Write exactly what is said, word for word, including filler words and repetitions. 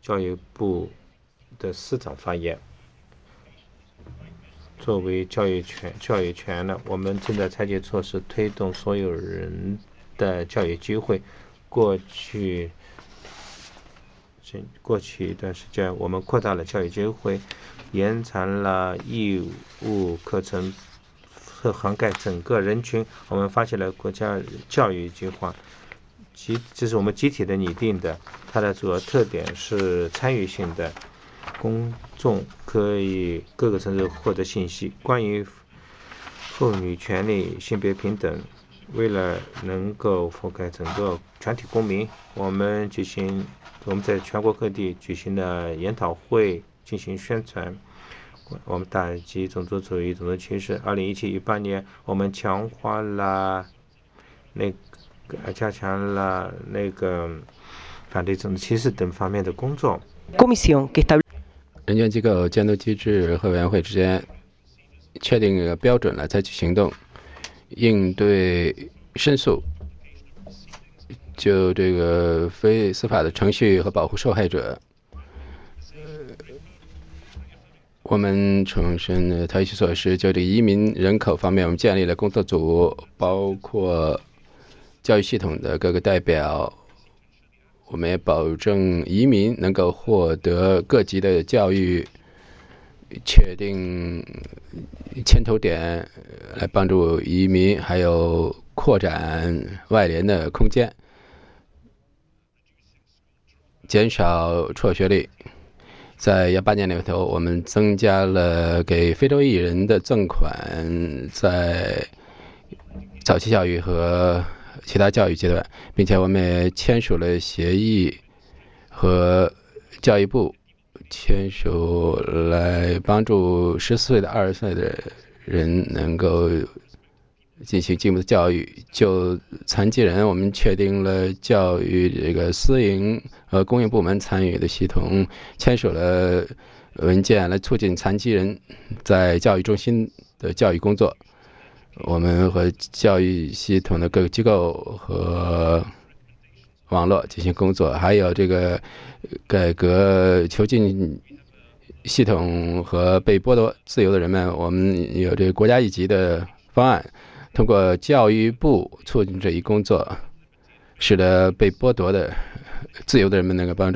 教育部的司长发言。作为教育权教育权呢，我们正在采取措施推动所有人的教育机会。过去过去一段时间，我们扩大了教育机会，延长了义务课程，涵盖整个人群。我们发起了国家教育计划，集这是我们集体的拟定的，它的主要特点是参与性的，公众可以各个城市获得信息。关于妇女权利、性别平等，为了能够覆盖整个全体公民，我们举行我们在全国各地举行了研讨会进行宣传。我们打击种族主义、种族歧视。二零一七一八年，我们强化了那个加强了那个反对种族歧视等方面的工作。 人权机构监督机制和委员会之间确定一个标准来采取行动，应对申诉，就这个非司法的程序和保护受害者。我们重申采取措施，就这个移民人口方面，我们建立了工作组，包括教育系统的各个代表。我们也保证移民能够获得各级的教育，确定牵头点来帮助移民，还有扩展外联的空间，减少辍学率。在一八年里头，我们增加了给非洲裔人的赠款，在早期教育和其他教育阶段，并且我们也签署了协议，和教育部签署来帮助十四岁到二十岁的人能够进行进一步的教育。就残疾人，我们确定了教育这个私营和公营部门参与的系统，签署了文件来促进残疾人在教育中心的教育工作。我们和教育系统的各个机构和网络进行工作，还有这个改革囚禁系统和被剥夺自由的人们，我们有这个国家一级的方案，通过教育部促进这一工作，使得被剥夺的自由的人们能够帮助